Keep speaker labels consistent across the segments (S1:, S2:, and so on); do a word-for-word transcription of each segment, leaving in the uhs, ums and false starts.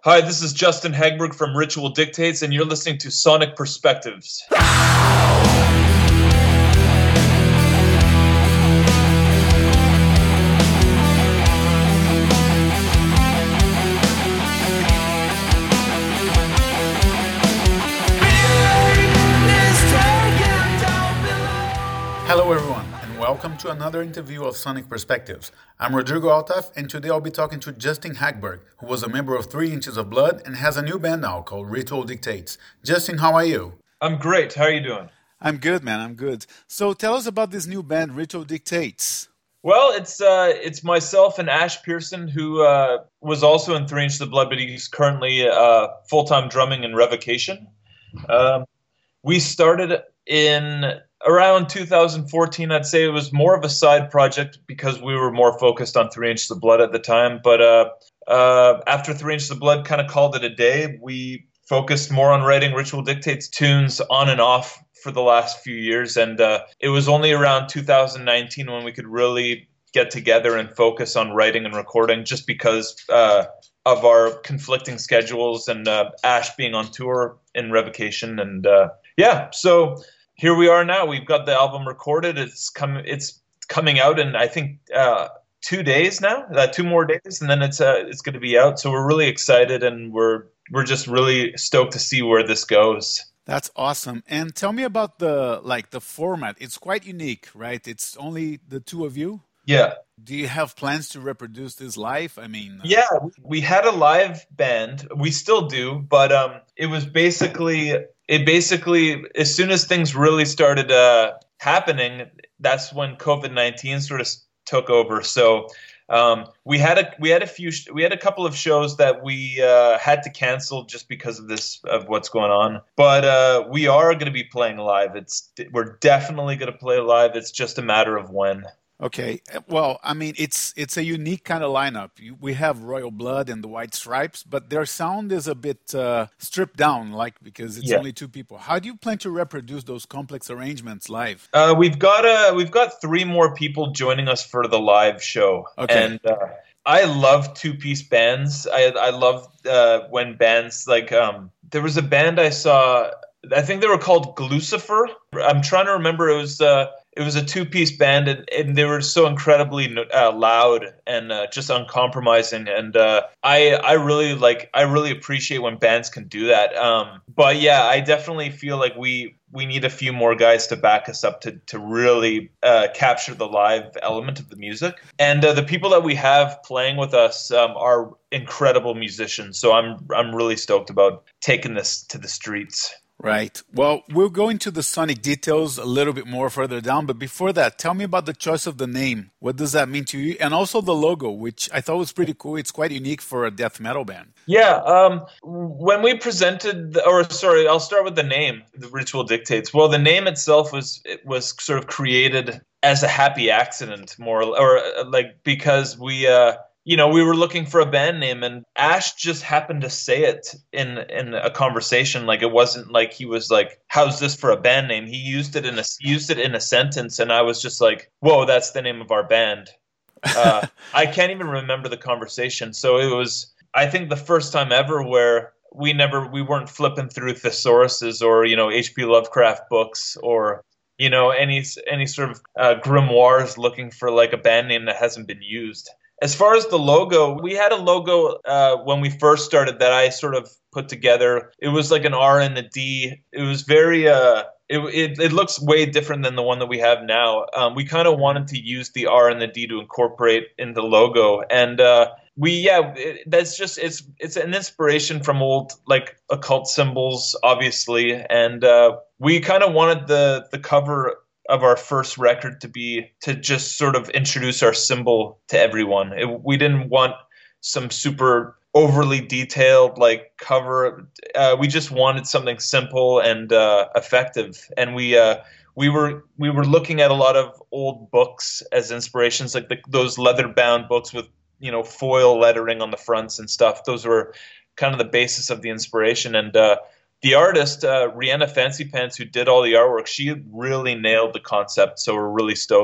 S1: Hi, this is Justin Hagberg from Ritual Dictates, and you're listening to Sonic Perspectives.
S2: Hello everyone, and welcome to another interview of Sonic Perspectives. I'm Rodrigo Altaf, and today I'll be talking to Justin Hagberg, who was a member of Three Inches of Blood and has a new band now called Ritual Dictates. Justin, how are you?
S1: I'm great. How are you doing?
S2: I'm good, man. I'm good. So tell us about this new band, Ritual Dictates.
S1: Well, it's uh, it's myself and Ash Pearson, who uh, was also in Three Inches of Blood, but he's currently uh, full-time drumming in Revocation. Um, we started in around two thousand fourteen. I'd say it was more of a side project because we were more focused on Three Inches of Blood at the time. But uh, uh, after Three Inches of Blood kind of called it a day, we focused more on writing Ritual Dictates tunes on and off for the last few years. And uh, it was only around two thousand nineteen when we could really get together and focus on writing and recording, just because uh, of our conflicting schedules and uh, Ash being on tour in Revocation. And uh, yeah, so here we are now. We've got the album recorded. It's coming. It's coming out in I think uh, two days now. Uh, two more days, and then it's uh, it's going to be out. So we're really excited, and we're we're just really stoked to see where this goes.
S2: That's awesome. And tell me about the like the format. It's quite unique, right? It's only the two of you.
S1: Yeah.
S2: Do you have plans to reproduce this live? I mean, uh...
S1: yeah, we had a live band. We still do, but um, it was basically. It basically, as soon as things really started uh, happening, that's when COVID nineteen sort of took over. So um, we had a we had a few we had a couple of shows that we uh, had to cancel just because of this of what's going on. But uh, we are going to be playing live. It's we're definitely going to play live. It's just a matter of when.
S2: Okay. Well, I mean, it's it's a unique kind of lineup. We have Royal Blood and the White Stripes, but their sound is a bit uh, stripped down, like because it's yeah. only two people. How do you plan to reproduce those complex arrangements live?
S1: Uh, we've got uh, we've got three more people joining us for the live show,
S2: okay.
S1: and uh, I love two-piece bands. I I love uh, when bands like um, there was a band I saw. I think they were called Glucifer. I'm trying to remember. It was. Uh, It was a two-piece band, and, and they were so incredibly uh, loud and uh, just uncompromising. And uh, I, I really like, I really appreciate when bands can do that. Um, but yeah, I definitely feel like we we need a few more guys to back us up to to really uh, capture the live element of the music. And uh, the people that we have playing with us um, are incredible musicians. So I'm I'm really stoked about taking this to the streets.
S2: Right. Well, we'll go into the sonic details a little bit more further down. But before that, tell me about the choice of the name. What does that mean to you? And also the logo, which I thought was pretty cool. It's quite unique for a death metal band.
S1: Yeah. Um, when we presented, the, or sorry, I'll start with the name, the Ritual Dictates. Well, the name itself was it was sort of created as a happy accident, more or like because we. Uh, You know, we were looking for a band name, and Ash just happened to say it in in a conversation. Like, it wasn't like he was like, "How's this for a band name?" He used it in a used it in a sentence, and I was just like, "Whoa, that's the name of our band." Uh, I can't even remember the conversation. So it was, I think, the first time ever where we never we weren't flipping through thesauruses or you know H P Lovecraft books or you know any any sort of uh, grimoires looking for like a band name that hasn't been used. As far as the logo, we had a logo uh, when we first started that I sort of put together. It was like an R and a D. It was very, uh, it, it it looks way different than the one that we have now. Um, we kind of wanted to use the R and the D to incorporate in the logo. And uh, we, yeah, it, that's just, it's it's an inspiration from old like occult symbols, obviously. And uh, we kind of wanted the the cover of our first record to be to just sort of introduce our symbol to everyone. It, we didn't want some super overly detailed like cover. Uh, we just wanted something simple and uh, effective. And we uh, we were we were looking at a lot of old books as inspirations, like the, those leather bound books with you know foil lettering on the fronts and stuff. Those were kind of the basis of the inspiration. And uh, the artist, uh, Rihanna Fancy Pants, who did all the artwork, she really nailed the concept. So we're really stoked.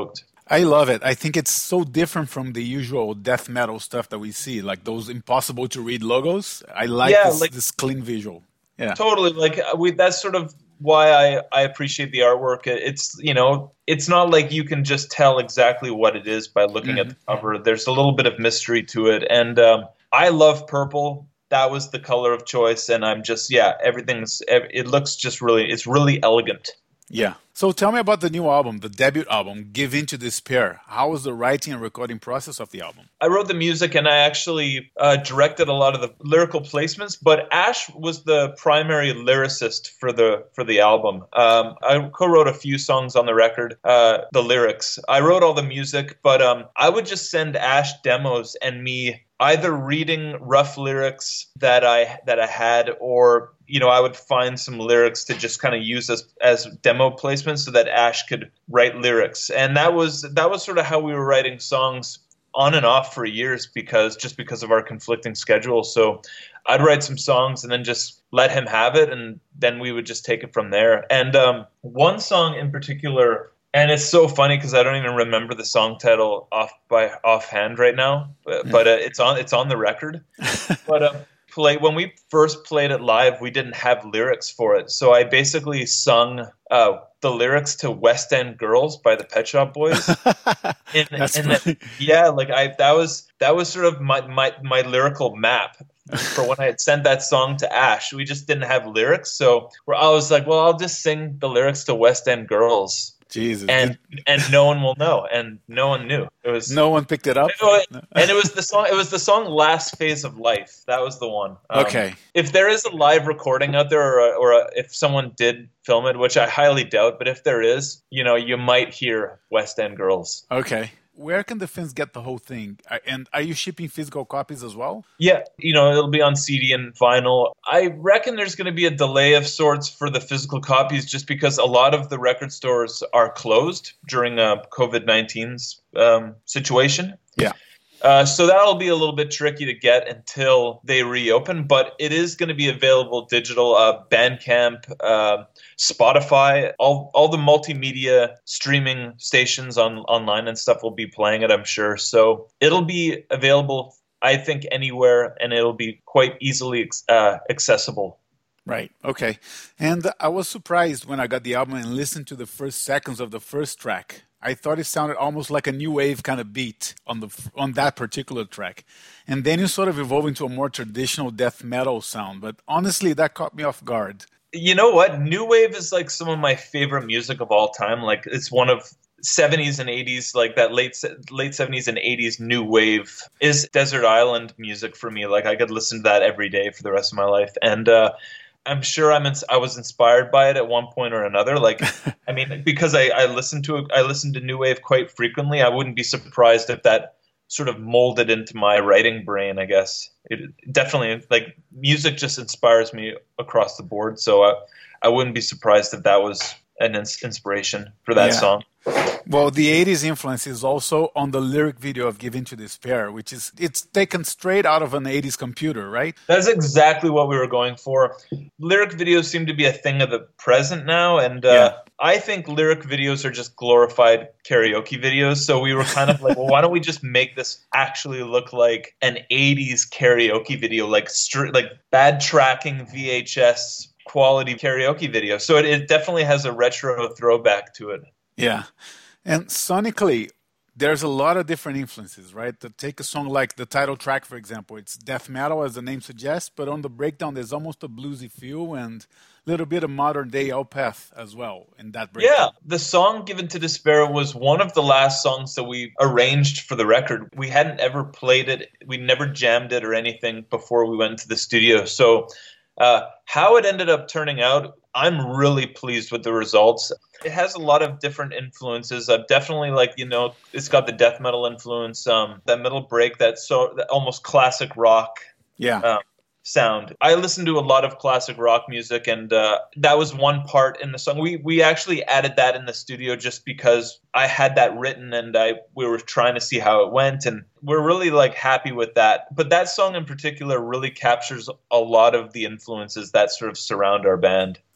S2: I love it. I think it's so different from the usual death metal stuff that we see, like those impossible to read logos. I like
S1: Yeah,
S2: this
S1: like
S2: this clean visual. Yeah.
S1: totally. Like uh, we, that's sort of why I, I appreciate the artwork. It- It's, you know, it's not like you can just tell exactly what it is by looking at
S2: Mhm.
S1: the cover. There's a little bit of mystery to it. And um, I love purple. That was the color of choice. And I'm just, yeah, everything's, ev- it looks just really, it's really elegant.
S2: Yeah. So tell me about the new album, the debut album, Give Into Despair. How was the writing and recording process of the album?
S1: I wrote the music and I actually uh, directed a lot of the lyrical placements, but Ash was the primary lyricist for the for the album. Um, I co-wrote a few songs on the record, uh, the lyrics. I wrote all the music, but um, I would just send Ash demos and me either reading rough lyrics that I that I had, or you know, I would find some lyrics to just kind of use as as demo placements so that Ash could write lyrics. And that was that was sort of how we were writing songs on and off for years, because just because of our conflicting schedules. So I'd write some songs and then just let him have it, and then we would just take it from there. And um, one song in particular, and it's so funny because I don't even remember the song title off by offhand right now, but, but uh, it's on it's on the record. But um, play when we first played it live, we didn't have lyrics for it, so I basically sung uh, the lyrics to "West End Girls" by the Pet Shop Boys. And,
S2: That's
S1: and
S2: funny.
S1: then, yeah, like I that was that was sort of my my my lyrical map for when I had sent that song to Ash. We just didn't have lyrics, so where I was like, well, I'll just sing the lyrics to "West End Girls."
S2: Jesus.
S1: and and no one will know, and no one knew. It was
S2: No one picked it up?
S1: and it was the song. It was the song "Last Phase of Life." That was the one. Um,
S2: Okay.
S1: If there is a live recording out there, or, a, or a, if someone did film it, which I highly doubt, but if there is, you know, you might hear "West End Girls."
S2: Okay. Where can the fans get the whole thing? Uh, And are you shipping physical copies as well?
S1: Yeah, you know, it'll be on C D and vinyl. I reckon there's going to be a delay of sorts for the physical copies, just because a lot of the record stores are closed during a COVID nineteen's um, situation.
S2: Yeah.
S1: Uh, so that'll be a little bit tricky to get until they reopen, but it is going to be available digital, uh, Bandcamp, uh, Spotify, all all the multimedia streaming stations on online and stuff will be playing it, I'm sure. So it'll be available, I think, anywhere, and it'll be quite easily uh, accessible.
S2: Right. Okay. And I was surprised when I got the album and listened to the first seconds of the first track. I thought it sounded almost like a new wave kind of beat on the on that particular track. And then you sort of evolve into a more traditional death metal sound. But honestly, that caught me off guard.
S1: You know what? New wave is like some of my favorite music of all time. Like it's one of seventies and eighties, like that late late seventies and eighties new wave is desert island music for me. Like I could listen to that every day for the rest of my life. And uh I'm sure I'm ins- I was inspired by it at one point or another. Like, I mean, because I, I listen to it, I listen to new wave quite frequently. I wouldn't be surprised if that sort of molded into my writing brain. I guess it definitely, like, music just inspires me across the board. So I, I wouldn't be surprised if that was an ins- inspiration for that
S2: Yeah.
S1: song.
S2: Well, the eighties influence is also on the lyric video of Give Into Despair, which is, it's taken straight out of an eighties computer, right?
S1: That's exactly what we were going for. Lyric videos seem to be a thing of the present now, and uh,
S2: Yeah.
S1: I think lyric videos are just glorified karaoke videos. So we were kind of like, well, why don't we just make this actually look like an eighties karaoke video, like str- like bad tracking V H S quality karaoke video. So it, it definitely has a retro throwback to it.
S2: Yeah. And sonically, there's a lot of different influences, right? To take a song like the title track, for example, it's death metal, as the name suggests, but on the breakdown, there's almost a bluesy feel and a little bit of modern day Opeth as well in that breakdown.
S1: Yeah, the song Given to Despair was one of the last songs that we arranged for the record. We hadn't ever played it. We never jammed it or anything before we went to the studio. So uh, how it ended up turning out, I'm really pleased with the results. It has a lot of different influences. Uh, definitely, like, you know, it's got the death metal influence, um, that middle break, that so that almost classic rock
S2: Yeah.
S1: uh, sound. I listen to a lot of classic rock music, and uh, that was one part in the song. We we actually added that in the studio just because I had that written, and I we were trying to see how it went, and we're really like happy with that. But that song in particular really captures a lot of the influences that sort of surround our band.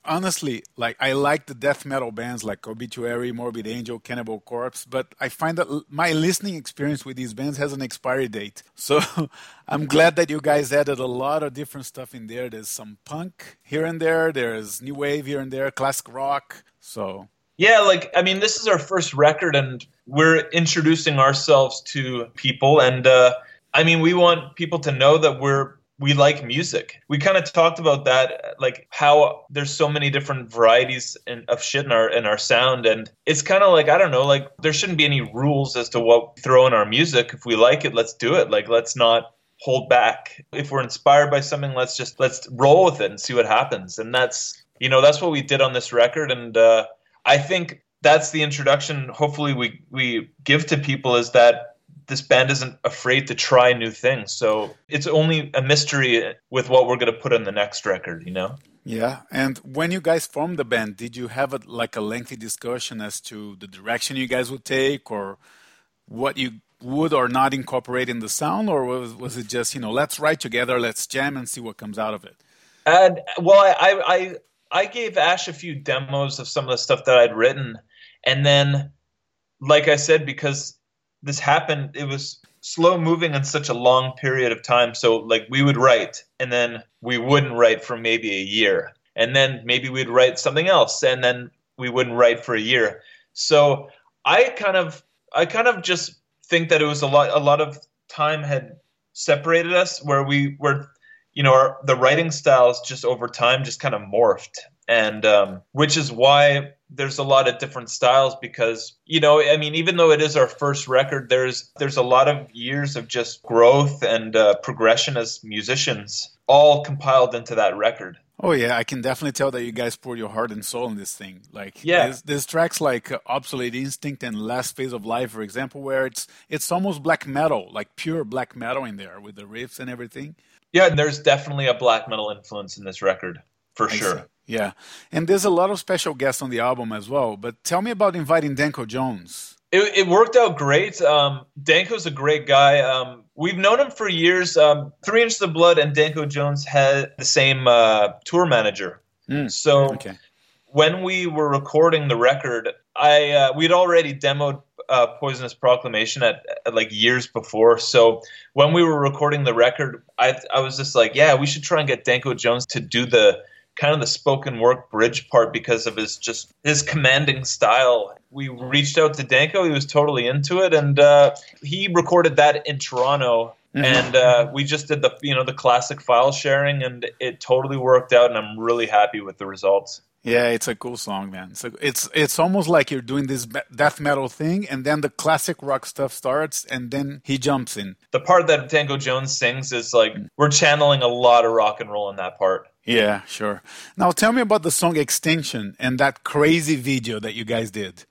S2: honestly, like I like the death metal bands like Obituary, Morbid Angel, Cannibal Corpse, but I find that l- my listening experience with these bands has an expiry date. So I'm glad that you guys added a lot of different stuff in there. There's some punk here and there, there's new wave here and there, classic rock. So
S1: Yeah, like I mean, this is our first record, and we're introducing ourselves to people, and uh, I mean, we want people to know that we're we like music. We kind of talked about that, like how there's so many different varieties in, of shit in our in our sound, and it's kind of like I don't know, like there shouldn't be any rules as to what we throw in our music. If we like it, let's do it. Like let's not hold back. If we're inspired by something, let's just let's roll with it and see what happens. And that's you know that's what we did on this record, and. Uh, I think that's the introduction hopefully we, we give to people is that this band isn't afraid to try new things. So it's only a mystery with what we're going to put on the next record, you know?
S2: Yeah. And when you guys formed the band, did you have a, like a lengthy discussion as to the direction you guys would take or what you would or not incorporate in the sound? Or was, was it just, you know, let's write together, let's jam and see what comes out of it?
S1: And well, I, I, I I gave Ash a few demos of some of the stuff that I'd written. And then, like I said, because this happened, it was slow moving in such a long period of time. So like we would write and then we wouldn't write for maybe a year. And then maybe we'd write something else and then we wouldn't write for a year. So I kind of, I kind of just think that it was a lot, a lot of time had separated us where we were you know, our, the writing styles just over time just kind of morphed. And um, which is why there's a lot of different styles because, you know, I mean, even though it is our first record, there's there's a lot of years of just growth and uh, progression as musicians all compiled into that record.
S2: Oh, yeah, I can definitely tell that you guys poured your heart and soul in this thing. Like,
S1: yeah.
S2: there's, there's tracks like uh, Obsolete Instinct and Last Phase of Life, for example, where it's it's almost black metal, like pure black metal in there with the riffs and everything.
S1: Yeah, there's definitely a black metal influence in this record, for
S2: I
S1: sure.
S2: See. Yeah, and there's a lot of special guests on the album as well. But tell me about inviting Danko Jones.
S1: It, it worked out great. Um, Danko's a great guy. Um, we've known him for years. Um, Three Inches of Blood and Danko Jones had the same uh, tour manager.
S2: Mm,
S1: so
S2: okay.
S1: when we were recording the record, I uh, we'd already demoed uh, Poisonous Proclamation at, at like years before. So when we were recording the record, I I was just like, yeah, we should try and get Danko Jones to do the kind of the spoken word bridge part because of his just his commanding style. We reached out to Danko. He was totally into it. And uh, he recorded that in Toronto. Mm-hmm. And uh, we just did the, you know, the classic file sharing and it totally worked out. And I'm really happy with the results.
S2: Yeah, it's a cool song, man. So it's it's almost like you're doing this death metal thing, and then the classic rock stuff starts, and then he jumps in.
S1: The part that Danko Jones sings is like we're channeling a lot of rock and roll in that part.
S2: Yeah, sure. Now tell me about the song Extinction and that crazy video that you guys did.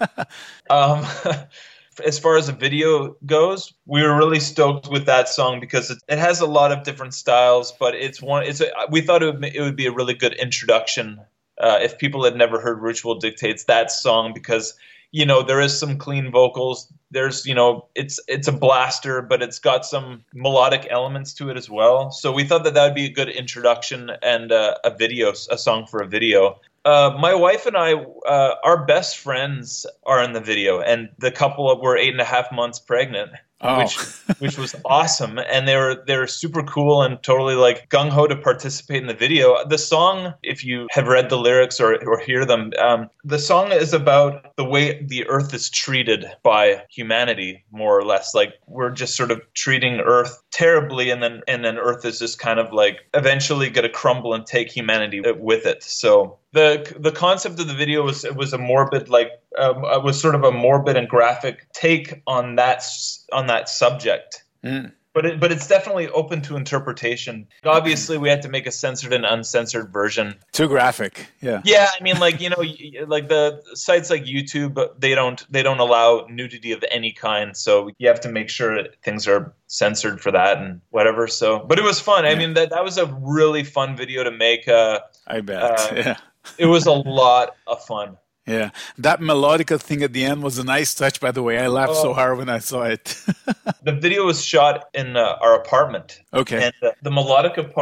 S1: um, as far as the video goes, we were really stoked with that song because it, it has a lot of different styles, but it's one. It's a, we thought it would it would be a really good introduction. Uh, if people had never heard Ritual Dictates, that song, because, you know, there is some clean vocals. There's, you know, it's it's a blaster, but it's got some melodic elements to it as well. So we thought that that would be a good introduction and uh, a video, a song for a video. Uh, my wife and I, uh, our best friends are in the video, and the couple were eight and a half months pregnant.
S2: Oh.
S1: which which was awesome, and they were they were super cool and totally like gung ho to participate in the video. The song, if you have read the lyrics or or hear them, um, the song is about the way the Earth is treated by humanity, more or less. Like we're just sort of treating Earth terribly, and then and then Earth is just kind of like eventually going to crumble and take humanity with it. So the the concept of the video was it was a morbid like. Um, it was sort of a morbid and graphic take on that on that subject,
S2: mm.
S1: but it, but it's definitely open to interpretation. Obviously, we had to make a censored and uncensored version.
S2: Too graphic, yeah.
S1: Yeah, I mean, like you know, like the sites like YouTube, they don't they don't allow nudity of any kind, so you have to make sure that things are censored for that and whatever. So, but it was fun. I yeah. mean, that that was a really fun video to make. Uh,
S2: I bet.
S1: Uh,
S2: yeah.
S1: It was a lot of fun.
S2: Yeah, that melodica thing at the end was a nice touch, by the way. I laughed oh. so hard when I saw it.
S1: The video was shot in uh, our apartment.
S2: Okay.
S1: And uh, the melodica part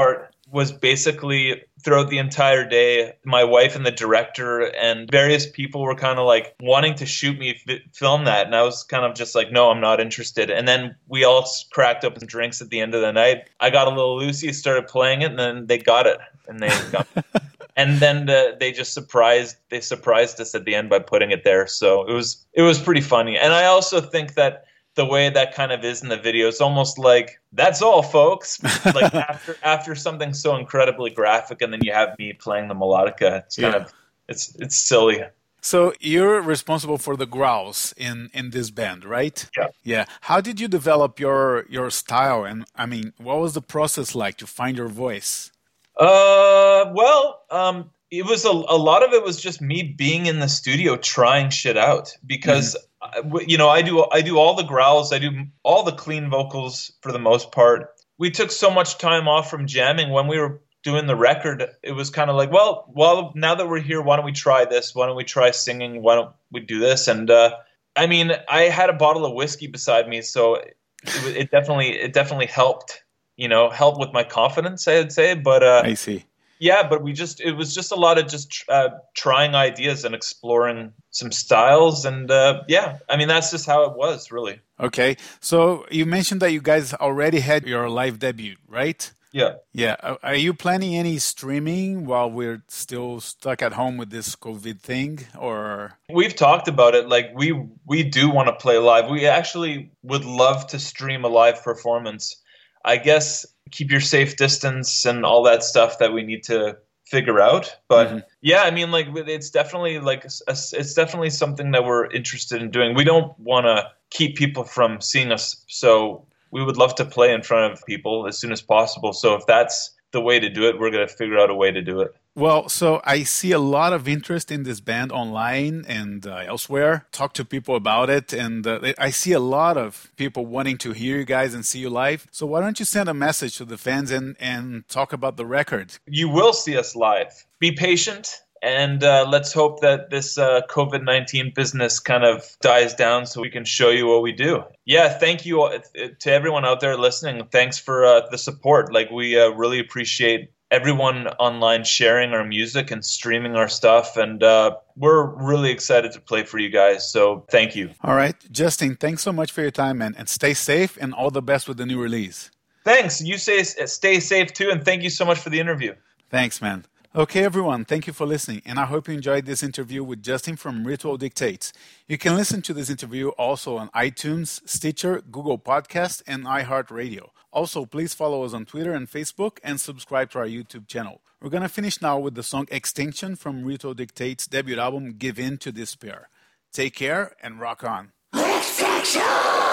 S1: was basically throughout the entire day, my wife and the director and various people were kind of like wanting to shoot me f- film that. And I was kind of just like, no, I'm not interested. And then we all cracked open drinks at the end of the night. I got a little loosey, started playing it, and then they got it. And they got and then the, they just surprised they surprised us at the end by putting it there. So it was it was pretty funny. And I also think that the way that kind of is in the video, it's almost like, that's all, folks. Like after after something so incredibly graphic, and then you have me playing the melodica. It's kind yeah. of it's it's silly.
S2: So you're responsible for the growls in, in this band, right?
S1: Yeah.
S2: Yeah. How did you develop your your style? And I mean, what was the process like to find your voice?
S1: Uh, well, um, it was a, a lot of it was just me being in the studio trying shit out because. Mm-hmm. You know, I do I do all the growls, I do all the clean vocals for the most part. We took so much time off from jamming when we were doing the record. It was kind of like, well, well, now that we're here, why don't we try this? Why don't we try singing? Why don't we do this? And uh, I mean, I had a bottle of whiskey beside me, so it, it definitely it definitely helped. You know, helped with my confidence, I'd say. But uh,
S2: I see.
S1: Yeah, but we just, it was just a lot of just uh, trying ideas and exploring some styles. And uh, yeah, I mean, that's just how it was, really.
S2: Okay. So you mentioned that you guys already had your live debut, right?
S1: Yeah.
S2: Yeah. Are you planning any streaming while we're still stuck at home with this COVID thing, or?
S1: We've talked about it. Like we, we do want to play live. We actually would love to stream a live performance. I guess keep your safe distance and all that stuff that we need to figure out. But mm-hmm. yeah, I mean, like it's definitely like a, it's definitely something that we're interested in doing. We don't want to keep people from seeing us, so we would love to play in front of people as soon as possible. So if that's the way to do it, we're going to figure out a way to do it.
S2: Well, so I see a lot of interest in this band online and uh, elsewhere. Talk to people about it, and uh, I see a lot of people wanting to hear you guys and see you live. So why don't you send a message to the fans and, and talk about the record?
S1: You will see us live. Be patient, and uh, let's hope that this uh, COVID nineteen business kind of dies down so we can show you what we do. Yeah, thank you to everyone out there listening. Thanks for uh, the support. Like we uh, really appreciate everyone online sharing our music and streaming our stuff. And uh, we're really excited to play for you guys. So thank you.
S2: All right. Justin, thanks so much for your time, man. And stay safe and all the best with the new release.
S1: Thanks. You say stay safe too. And thank you so much for the interview.
S2: Thanks, man. Okay, everyone, thank you for listening, and I hope you enjoyed this interview with Justin from Ritual Dictates. You can listen to this interview also on iTunes, Stitcher, Google Podcast, and iHeartRadio. Also, please follow us on Twitter and Facebook, and subscribe to our YouTube channel. We're going to finish now with the song Extinction from Ritual Dictates' debut album, Give In to Despair. Take care, and rock on. Extinction!